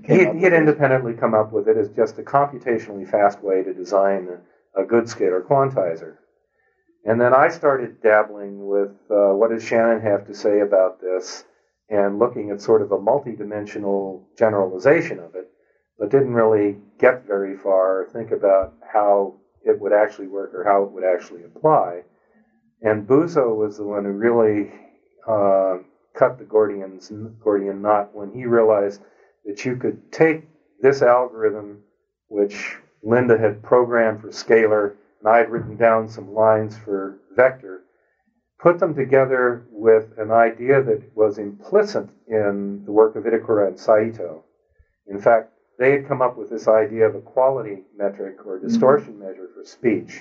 came up with it? He had independently come up with it as just a computationally fast way to design a good scalar quantizer. And then I started dabbling with what does Shannon have to say about this, and looking at sort of a multidimensional generalization of it, but didn't really get very far or think about how it would actually work or how it would actually apply. And Buzo was the one who really cut the Gordian knot when he realized that you could take this algorithm, which Linda had programmed for scalar, and I had written down some lines for vector, put them together with an idea that was implicit in the work of Itakura and Saito. In fact, they had come up with this idea of a quality metric or distortion measure for speech.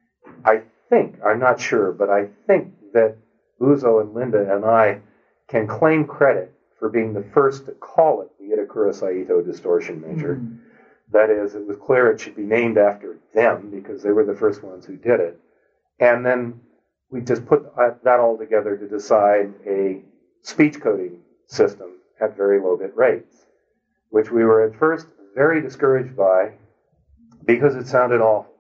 I'm not sure, but I think that Buzo and Linda and I can claim credit for being the first to call it the Itakura-Saito distortion measure. Mm-hmm. That is, it was clear it should be named after them because they were the first ones who did it. And then we just put that all together to decide a speech coding system at very low bit rates, which we were at first very discouraged by because it sounded awful.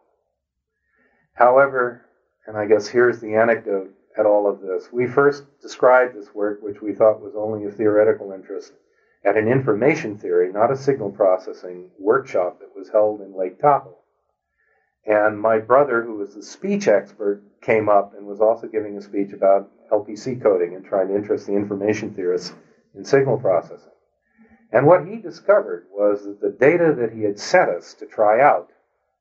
However, and I guess here's the anecdote at all of this, we first described this work, which we thought was only of theoretical interest, at an information theory, not a signal processing workshop that was held in Lake Tahoe. And my brother, who was the speech expert, came up and was also giving a speech about LPC coding and trying to interest the information theorists in signal processing. And what he discovered was that the data that he had sent us to try out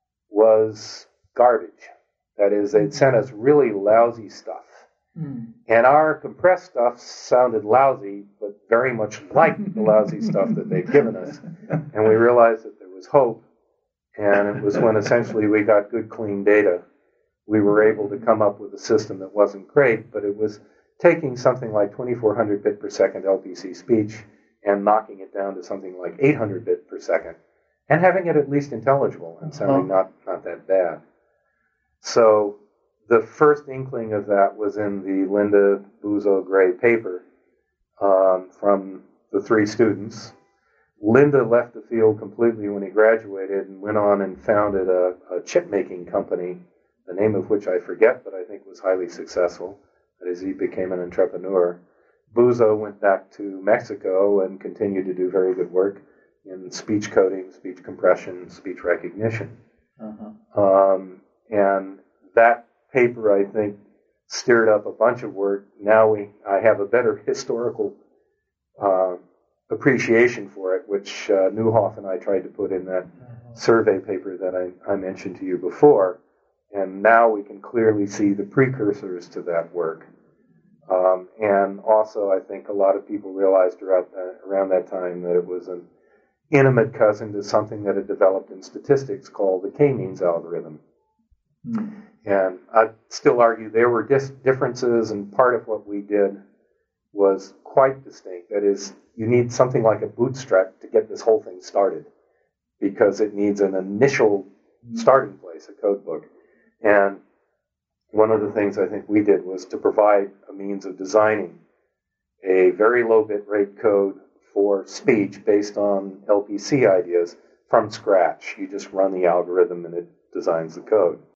was garbage. That is, they'd sent us really lousy stuff. Mm. And our compressed stuff sounded lousy, but very much like the lousy stuff that they'd given us. And we realized that there was hope. And it was when essentially we got good, clean data, we were able to come up with a system that wasn't great, but it was taking something like 2400 bit per second LPC speech and knocking it down to something like 800 bit per second and having it at least intelligible and sounding not that bad. So the first inkling of that was in the Linda Buzo Gray paper from the three students. Linda left the field completely when he graduated and went on and founded a chip-making company, the name of which I forget, but I think was highly successful. That is, he became an entrepreneur. Buzo went back to Mexico and continued to do very good work in speech coding, speech compression, speech recognition. And that paper, I think, stirred up a bunch of work. Now I have a better historical appreciation for it, which Neuhoff and I tried to put in that survey paper that I mentioned to you before. And now we can clearly see the precursors to that work. And also, I think a lot of people realized around that time that it was an intimate cousin to something that had developed in statistics called the k-means algorithm. Mm. And I'd still argue there were differences, and part of what we did was quite distinct. That is, you need something like a bootstrap to get this whole thing started, because it needs an initial starting place, a code book. And one of the things I think we did was to provide a means of designing a very low bit rate code for speech based on LPC ideas from scratch. You just run the algorithm and it designs the code.